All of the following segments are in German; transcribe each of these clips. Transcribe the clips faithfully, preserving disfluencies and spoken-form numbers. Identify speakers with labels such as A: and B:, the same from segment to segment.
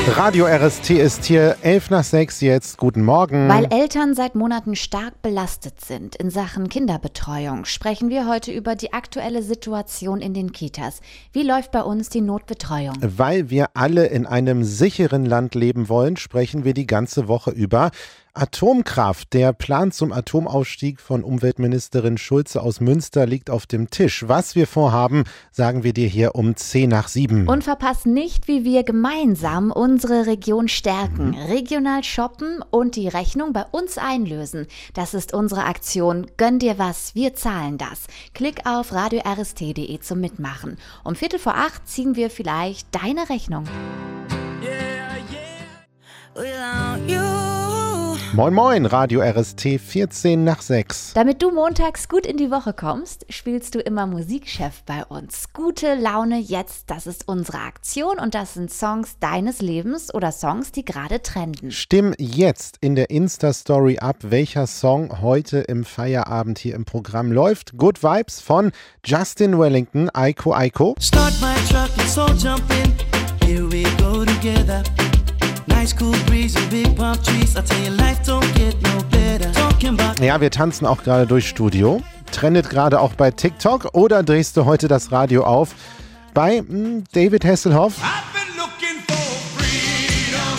A: Radio R S T ist hier, elf nach sechs jetzt. Guten Morgen.
B: Weil Eltern seit Monaten stark belastet sind in Sachen Kinderbetreuung, sprechen wir heute über die aktuelle Situation in den Kitas. Wie läuft bei uns die Notbetreuung?
A: Weil wir alle in einem sicheren Land leben wollen, sprechen wir die ganze Woche über Atomkraft. Der Plan zum Atomausstieg von Umweltministerin Schulze aus Münster liegt auf dem Tisch. Was wir vorhaben, sagen wir dir hier um zehn nach sieben.
B: Und verpass nicht, wie wir gemeinsam unsere Region stärken, mhm. regional shoppen und die Rechnung bei uns einlösen. Das ist unsere Aktion Gönn dir was, wir zahlen das. Klick auf radio r s t punkt d e zum Mitmachen. Um Viertel vor acht ziehen wir vielleicht deine Rechnung.
C: Yeah, yeah. Without you.
A: Moin Moin, Radio R S T, vierzehn nach sechs.
B: Damit du montags gut in die Woche kommst, spielst du immer Musikchef bei uns. Gute Laune jetzt, das ist unsere Aktion und das sind Songs deines Lebens oder Songs, die gerade trenden.
A: Stimm jetzt in der Insta-Story ab, welcher Song heute im Feierabend hier im Programm läuft. Good Vibes von Justin Wellington, Aiko Aiko.
C: Start my truck, let's all jump in. Here we go together. Nice cool breeze and big palm trees. I tell you, life don't get no better. Talking about.
A: Ja, wir tanzen auch gerade durchs Studio. Trendet gerade auch bei TikTok. Oder drehst du heute das Radio auf bei mh, David Hasselhoff?
C: I've been looking for freedom.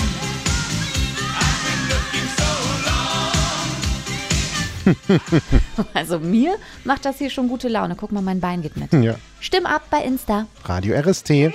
C: I've been looking so long.
B: Also mir macht das hier schon gute Laune. Guck mal, mein Bein geht mit.
A: Ja.
B: Stimm ab bei Insta.
A: Radio R S T.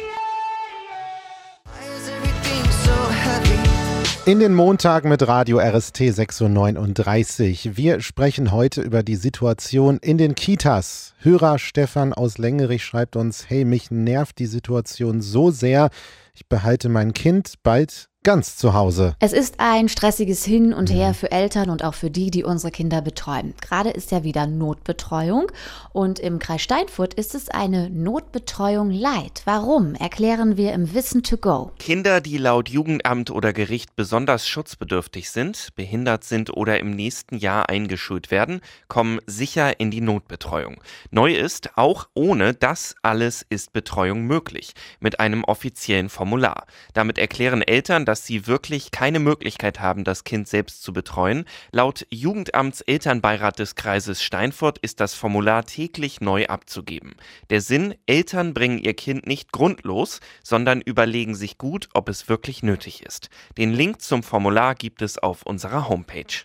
A: In den Montag mit Radio R S T sechs Uhr neununddreißig. Wir sprechen heute über die Situation in den Kitas. Hörer Stefan aus Lengerich schreibt uns, hey, mich nervt die Situation so sehr, ich behalte mein Kind bald ganz zu Hause.
B: Es ist ein stressiges Hin und Her für Eltern und auch für die, die unsere Kinder betreuen. Gerade ist ja wieder Notbetreuung und im Kreis Steinfurt ist es eine Notbetreuung light. Warum? Erklären wir im Wissen to go.
D: Kinder, die laut Jugendamt oder Gericht besonders schutzbedürftig sind, behindert sind oder im nächsten Jahr eingeschult werden, kommen sicher in die Notbetreuung. Neu ist, auch ohne das alles ist Betreuung möglich, mit einem offiziellen Formular. Damit erklären Eltern, dass sie wirklich keine Möglichkeit haben, das Kind selbst zu betreuen. Laut Jugendamtselternbeirat des Kreises Steinfurt ist das Formular täglich neu abzugeben. Der Sinn, Eltern bringen ihr Kind nicht grundlos, sondern überlegen sich gut, ob es wirklich nötig ist. Den Link zum Formular gibt es auf unserer Homepage.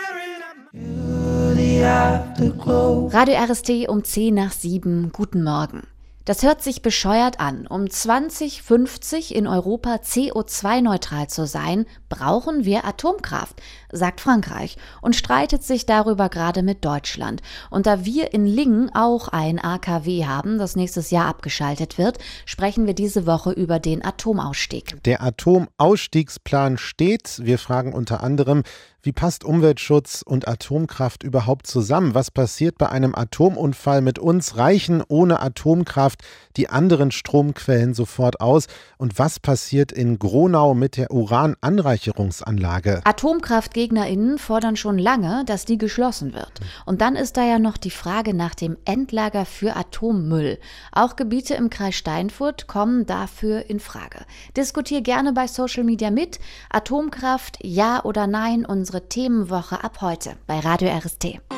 B: Radio R S T um zehn nach sieben. Guten Morgen. Das hört sich bescheuert an. Um zwanzig fünfzig in Europa C O zwei neutral zu sein, brauchen wir Atomkraft, sagt Frankreich und streitet sich darüber gerade mit Deutschland. Und da wir in Lingen auch ein A K W haben, das nächstes Jahr abgeschaltet wird, sprechen wir diese Woche über den Atomausstieg.
A: Der Atomausstiegsplan steht. Wir fragen unter anderem, wie passt Umweltschutz und Atomkraft überhaupt zusammen? Was passiert bei einem Atomunfall mit uns? Reichen ohne Atomkraft die anderen Stromquellen sofort aus? Und was passiert in Gronau mit der Urananreicherungsanlage?
B: AtomkraftgegnerInnen fordern schon lange, dass die geschlossen wird. Und dann ist da ja noch die Frage nach dem Endlager für Atommüll. Auch Gebiete im Kreis Steinfurt kommen dafür in Frage. Diskutier gerne bei Social Media mit. Atomkraft, ja oder nein, unsere Themenwoche ab heute bei Radio R S T.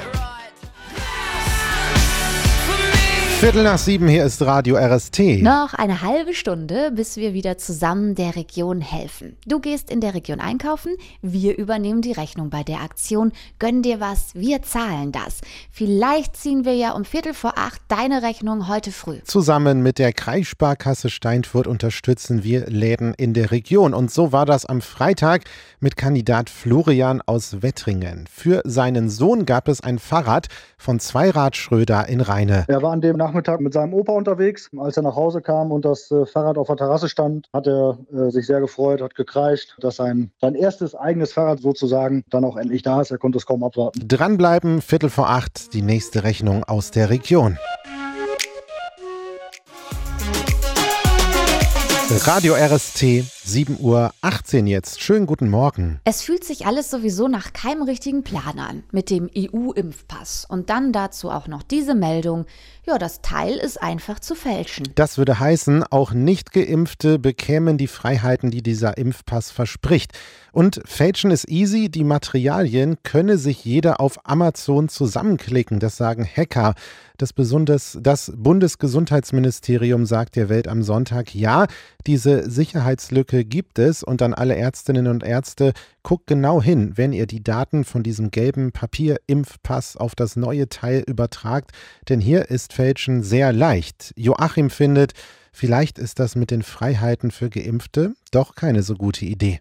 A: Viertel nach sieben, hier ist Radio R S T.
B: Noch eine halbe Stunde, bis wir wieder zusammen der Region helfen. Du gehst in der Region einkaufen, wir übernehmen die Rechnung bei der Aktion Gönn dir was, wir zahlen das. Vielleicht ziehen wir ja um Viertel vor acht deine Rechnung heute früh.
A: Zusammen mit der Kreissparkasse Steinfurt unterstützen wir Läden in der Region. Und so war das am Freitag mit Kandidat Florian aus Wettringen. Für seinen Sohn gab es ein Fahrrad von Zweirad Schröder in Rheine.
E: Er war an dem Nachmittag mit seinem Opa unterwegs. Als er nach Hause kam und das äh, Fahrrad auf der Terrasse stand, hat er äh, sich sehr gefreut, hat gekreischt, dass sein, sein erstes eigenes Fahrrad sozusagen dann auch endlich da ist. Er konnte es kaum abwarten.
A: Dranbleiben, Viertel vor acht, die nächste Rechnung aus der Region. Radio R S T sieben Uhr achtzehn jetzt. Schönen guten Morgen.
B: Es fühlt sich alles sowieso nach keinem richtigen Plan an mit dem E U-Impfpass. Und dann dazu auch noch diese Meldung. Ja, das Teil ist einfach zu fälschen.
A: Das würde heißen, auch Nicht-Geimpfte bekämen die Freiheiten, die dieser Impfpass verspricht. Und fälschen ist easy, die Materialien könne sich jeder auf Amazon zusammenklicken, das sagen Hacker. Das, besonders, das Bundesgesundheitsministerium sagt der Welt am Sonntag, ja, diese Sicherheitslücke gibt es und an alle Ärztinnen und Ärzte, guckt genau hin, wenn ihr die Daten von diesem gelben Papier-Impfpass auf das neue Teil übertragt, denn hier ist Fälschen sehr leicht. Joachim findet, vielleicht ist das mit den Freiheiten für Geimpfte doch keine so gute Idee.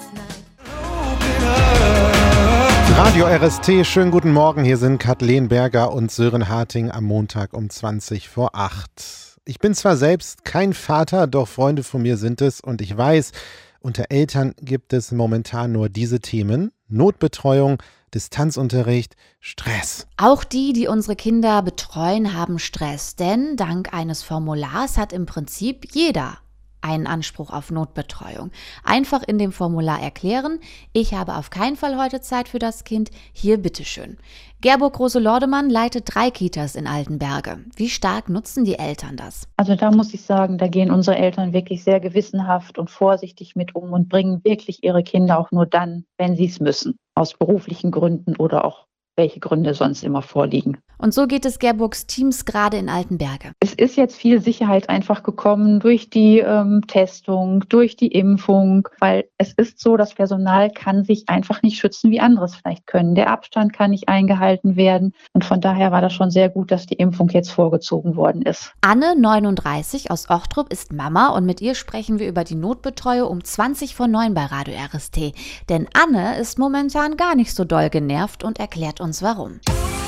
A: Radio R S T, schönen guten Morgen. Hier sind Kathleen Berger und Sören Harting am Montag um zwanzig vor acht. Ich bin zwar selbst kein Vater, doch Freunde von mir sind es und ich weiß, unter Eltern gibt es momentan nur diese Themen: Notbetreuung, Distanzunterricht, Stress.
B: Auch die, die unsere Kinder betreuen, haben Stress, denn dank eines Formulars hat im Prinzip jeder einen Anspruch auf Notbetreuung. Einfach in dem Formular erklären, ich habe auf keinen Fall heute Zeit für das Kind, hier bitteschön. Gerburg Große-Lordemann leitet drei Kitas in Altenberge. Wie stark nutzen die Eltern das?
F: Also da muss ich sagen, da gehen unsere Eltern wirklich sehr gewissenhaft und vorsichtig mit um und bringen wirklich ihre Kinder auch nur dann, wenn sie es müssen. Aus beruflichen Gründen oder auch welche Gründe sonst immer vorliegen.
B: Und so geht es Gerburgs Teams gerade in Altenberge.
F: Es ist jetzt viel Sicherheit einfach gekommen durch die ähm, Testung, durch die Impfung, weil es ist so, das Personal kann sich einfach nicht schützen, wie andere es vielleicht können. Der Abstand kann nicht eingehalten werden und von daher war das schon sehr gut, dass die Impfung jetzt vorgezogen worden ist.
B: Anne, neununddreißig, aus Ochtrup ist Mama und mit ihr sprechen wir über die Notbetreuung um zwanzig vor neun bei Radio R S T. Denn Anne ist momentan gar nicht so doll genervt und erklärt uns warum.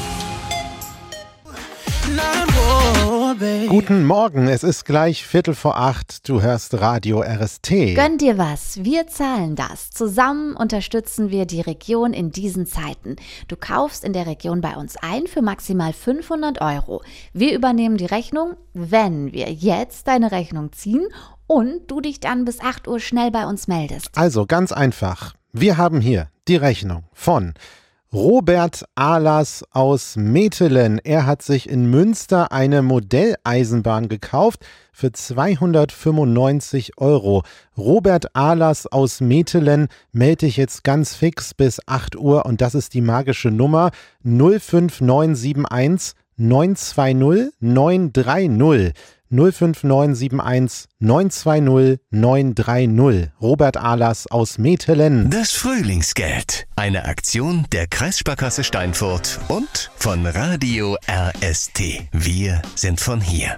A: Guten Morgen, es ist gleich Viertel vor acht, du hörst Radio R S T.
B: Gönn dir was, wir zahlen das. Zusammen unterstützen wir die Region in diesen Zeiten. Du kaufst in der Region bei uns ein für maximal fünfhundert Euro. Wir übernehmen die Rechnung, wenn wir jetzt deine Rechnung ziehen und du dich dann bis acht Uhr schnell bei uns meldest.
A: Also ganz einfach, wir haben hier die Rechnung von Robert Ahlers aus Metelen. Er hat sich in Münster eine Modelleisenbahn gekauft für zweihundertfünfundneunzig Euro. Robert Ahlers aus Metelen, melde dich jetzt ganz fix bis acht Uhr und das ist die magische Nummer null fünf neun sieben eins neun zwei null neun drei null. null fünf neun sieben eins neun zwei null neun drei null. Robert Ahlers aus Metelen.
G: Das Frühlingsgeld. Eine Aktion der Kreissparkasse Steinfurt und von Radio R S T. Wir sind von hier.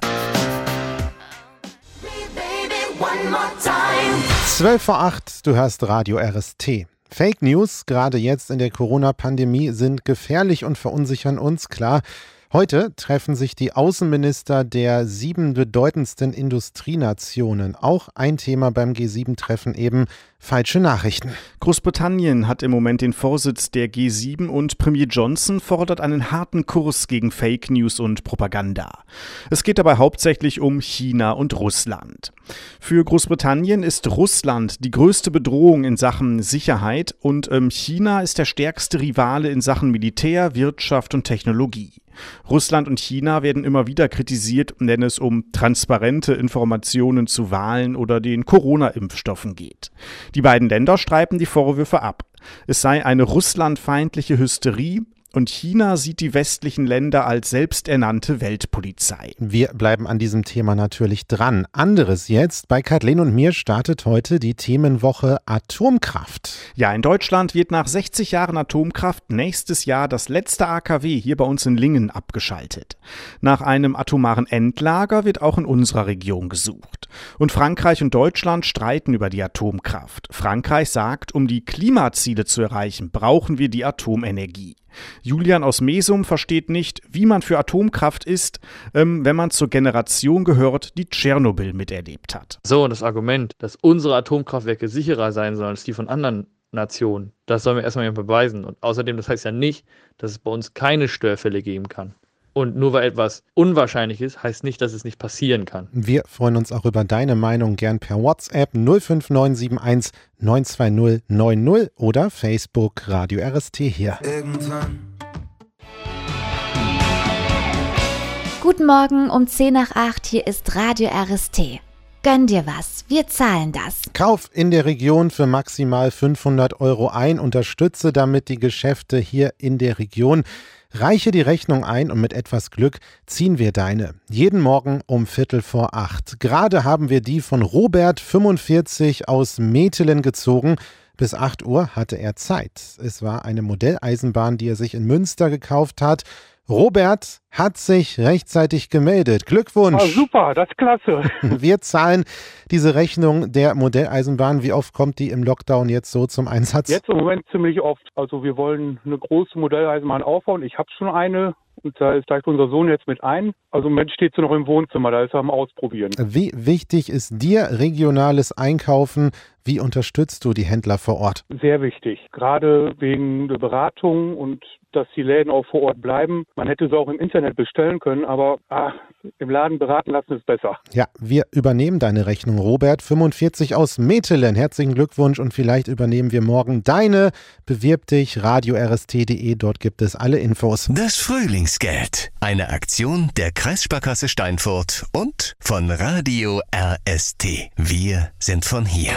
A: zwölf vor acht, du hörst Radio R S T. Fake News, gerade jetzt in der Corona-Pandemie, sind gefährlich und verunsichern uns, klar. Heute treffen sich die Außenminister der sieben bedeutendsten Industrienationen. Auch ein Thema beim G sieben Treffen eben: falsche Nachrichten.
H: Großbritannien hat im Moment den Vorsitz der G sieben und Premier Johnson fordert einen harten Kurs gegen Fake News und Propaganda. Es geht dabei hauptsächlich um China und Russland. Für Großbritannien ist Russland die größte Bedrohung in Sachen Sicherheit und ähm, China ist der stärkste Rivale in Sachen Militär, Wirtschaft und Technologie. Russland und China werden immer wieder kritisiert, wenn es um transparente Informationen zu Wahlen oder den Corona-Impfstoffen geht. Die beiden Länder streiten die Vorwürfe ab. Es sei eine russlandfeindliche Hysterie und China sieht die westlichen Länder als selbsternannte Weltpolizei.
A: Wir bleiben an diesem Thema natürlich dran. Anderes jetzt, bei Kathleen und mir startet heute die Themenwoche Atomkraft.
H: Ja, in Deutschland wird nach sechzig Jahren Atomkraft nächstes Jahr das letzte A K W hier bei uns in Lingen abgeschaltet. Nach einem atomaren Endlager wird auch in unserer Region gesucht. Und Frankreich und Deutschland streiten über die Atomkraft. Frankreich sagt, um die Klimaziele zu erreichen, brauchen wir die Atomenergie. Julian aus Mesum versteht nicht, wie man für Atomkraft ist, ähm, wenn man zur Generation gehört, die Tschernobyl miterlebt hat.
I: So, und das Argument, dass unsere Atomkraftwerke sicherer sein sollen als die von anderen Nationen, das sollen wir erstmal beweisen. Und außerdem, das heißt ja nicht, dass es bei uns keine Störfälle geben kann. Und nur weil etwas unwahrscheinlich ist, heißt nicht, dass es nicht passieren kann.
A: Wir freuen uns auch über deine Meinung gern per WhatsApp null fünf neun sieben eins neun zwei null neun null oder Facebook Radio R S T hier.
C: Irgendwann.
B: Guten Morgen um zehn nach acht, hier ist Radio R S T. Gönn dir was, wir zahlen das.
A: Kauf in der Region für maximal fünfhundert Euro ein, unterstütze damit die Geschäfte hier in der Region. Reiche die Rechnung ein und mit etwas Glück ziehen wir deine. Jeden Morgen um Viertel vor acht. Gerade haben wir die von Robert, fünfundvierzig, aus Metelen gezogen. Bis acht Uhr hatte er Zeit. Es war eine Modelleisenbahn, die er sich in Münster gekauft hat. Robert hat sich rechtzeitig gemeldet. Glückwunsch.
J: Ah, super, das ist klasse.
A: Wir zahlen diese Rechnung der Modelleisenbahn. Wie oft kommt die im Lockdown jetzt so zum Einsatz?
J: Jetzt im Moment ziemlich oft. Also wir wollen eine große Modelleisenbahn aufbauen. Ich habe schon eine. Und da steigt unser Sohn jetzt mit ein. Also im Moment steht sie noch im Wohnzimmer, da ist er am Ausprobieren.
A: Wie wichtig ist dir regionales Einkaufen? Wie unterstützt du die Händler vor Ort?
J: Sehr wichtig, gerade wegen der Beratung und dass die Läden auch vor Ort bleiben. Man hätte sie auch im Internet bestellen können, aber ah, im Laden beraten lassen ist besser.
A: Ja, wir übernehmen deine Rechnung, Robert, fünfundvierzig aus Metelen. Herzlichen Glückwunsch und vielleicht übernehmen wir morgen deine. Bewirb dich, radio r s t punkt d e, dort gibt es alle Infos.
G: Das Frühlingsgeld, eine Aktion der Kreissparkasse Steinfurt und von Radio R S T. Wir sind von hier.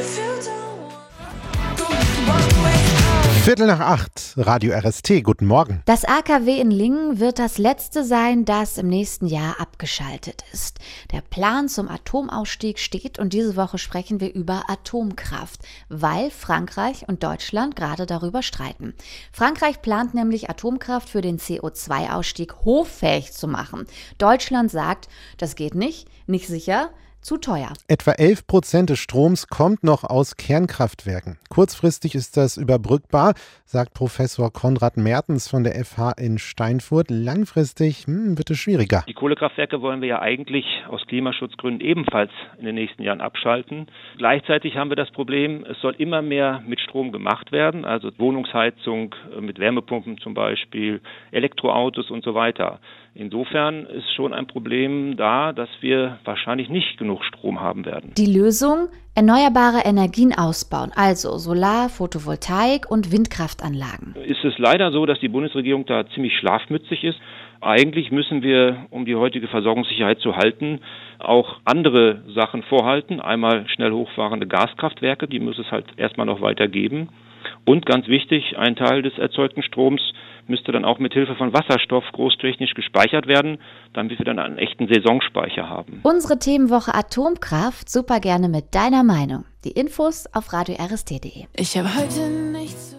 A: Viertel nach acht, Radio R S T, guten Morgen.
B: Das A K W in Lingen wird das letzte sein, das im nächsten Jahr abgeschaltet ist. Der Plan zum Atomausstieg steht und diese Woche sprechen wir über Atomkraft, weil Frankreich und Deutschland gerade darüber streiten. Frankreich plant nämlich Atomkraft für den C O zwei Ausstieg hoffähig zu machen. Deutschland sagt, das geht nicht, nicht sicher, zu teuer.
A: Etwa elf Prozent des Stroms kommt noch aus Kernkraftwerken. Kurzfristig ist das überbrückbar, sagt Professor Konrad Mertens von der F H in Steinfurt. Langfristig hm, wird es schwieriger.
K: Die Kohlekraftwerke wollen wir ja eigentlich aus Klimaschutzgründen ebenfalls in den nächsten Jahren abschalten. Gleichzeitig haben wir das Problem, es soll immer mehr mit Strom gemacht werden, also Wohnungsheizung mit Wärmepumpen zum Beispiel, Elektroautos und so weiter. Insofern ist schon ein Problem da, dass wir wahrscheinlich nicht genug Strom haben werden.
B: Die Lösung? Erneuerbare Energien ausbauen, also Solar, Photovoltaik und Windkraftanlagen.
K: Ist es leider so, dass die Bundesregierung da ziemlich schlafmützig ist. Eigentlich müssen wir, um die heutige Versorgungssicherheit zu halten, auch andere Sachen vorhalten. Einmal schnell hochfahrende Gaskraftwerke, die muss es halt erstmal noch weiter geben. Und ganz wichtig, ein Teil des erzeugten Stroms müsste dann auch mit Hilfe von Wasserstoff großtechnisch gespeichert werden, damit wir dann einen echten Saisonspeicher haben.
B: Unsere Themenwoche Atomkraft, super gerne mit deiner Meinung. Die Infos auf radio r s t punkt d e.
C: Ich habe heute nichts.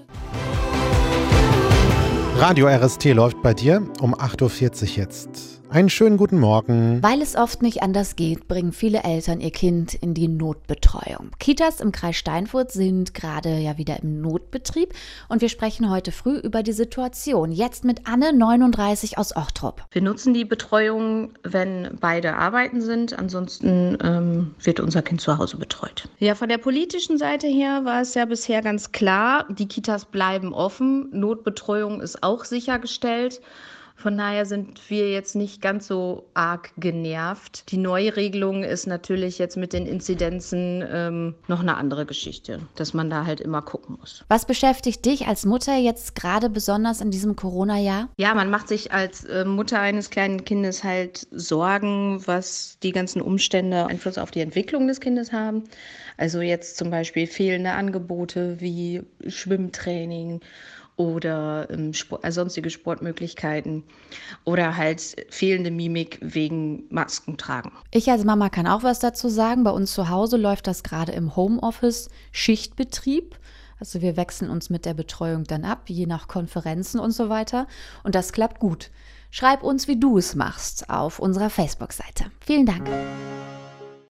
A: Radio R S T läuft bei dir um acht Uhr vierzig jetzt. Einen schönen guten Morgen.
B: Weil es oft nicht anders geht, bringen viele Eltern ihr Kind in die Notbetreuung. Kitas im Kreis Steinfurt sind gerade ja wieder im Notbetrieb und wir sprechen heute früh über die Situation. Jetzt mit Anne, neununddreißig, aus Ochtrup.
L: Wir nutzen die Betreuung, wenn beide arbeiten sind. Ansonsten ähm, wird unser Kind zu Hause betreut. Ja, von der politischen Seite her war es ja bisher ganz klar, die Kitas bleiben offen. Notbetreuung ist auch sichergestellt. Von daher sind wir jetzt nicht ganz so arg genervt. Die neue Regelung ist natürlich jetzt mit den Inzidenzen ähm, noch eine andere Geschichte, dass man da halt immer gucken muss.
B: Was beschäftigt dich als Mutter jetzt gerade besonders in diesem Corona-Jahr?
L: Ja, man macht sich als äh, Mutter eines kleinen Kindes halt Sorgen, was die ganzen Umstände Einfluss auf die Entwicklung des Kindes haben. Also jetzt zum Beispiel fehlende Angebote wie Schwimmtraining oder ähm, Sport, äh, sonstige Sportmöglichkeiten oder halt fehlende Mimik wegen Maskentragen.
B: Ich als Mama kann auch was dazu sagen. Bei uns zu Hause läuft das gerade im Homeoffice Schichtbetrieb. Also wir wechseln uns mit der Betreuung dann ab, je nach Konferenzen und so weiter. Und das klappt gut. Schreib uns, wie du es machst, auf unserer Facebook-Seite. Vielen Dank.